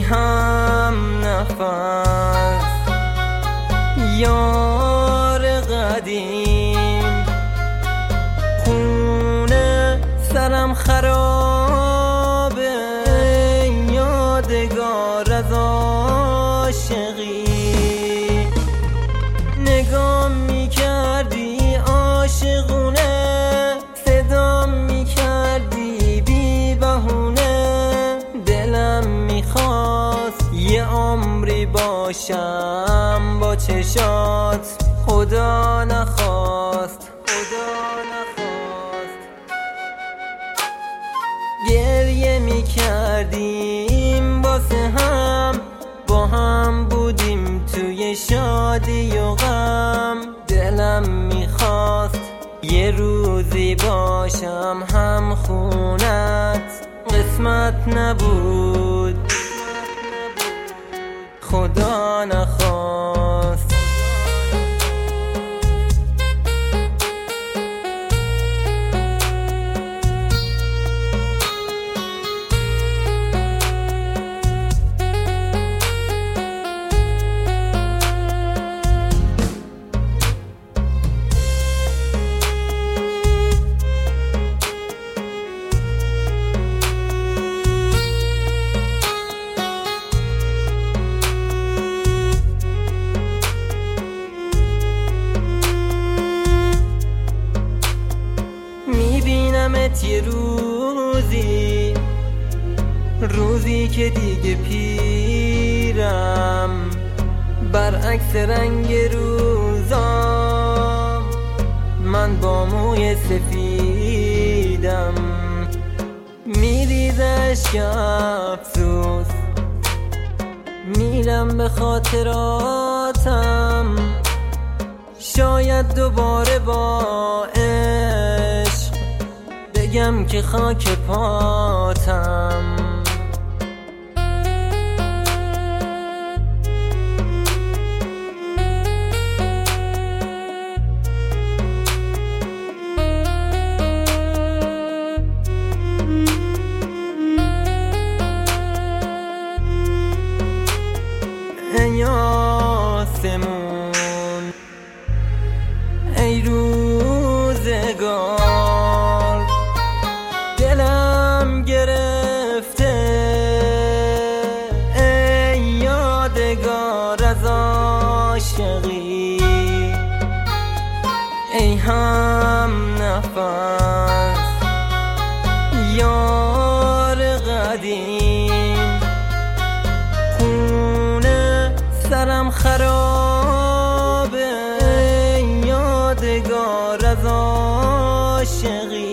هم نفس یار قدیم، خونه سرم خرابه، یادگار از عاشقی. نگاه میکردی عاشقونه، صدام میکردی بی بهونه. دلم میخواست یه عمری باشم با چشات، خدا نخواست، خدا نخواست. گریه میکردیم واسه هم، با هم بودیم توی شادی و غم. دلم میخواست یه روزی باشم هم خونت، قسمت نبود، خدا نخواست. میبینمت یه روزی، روزی که دیگه پیرم، برعکس رنگ روزا من با موی سفیدم. میریزه اشک افسوس، میرم به خاطراتم، شاید دوباره با عشق بگم که خاک پاتم. ای آسمون، ای روزگار، دلم گرفته، ای یادگار از عاشقی. ای هم نفس یار قدیم، خونه سرم خرابه، یادگار از عاشقی.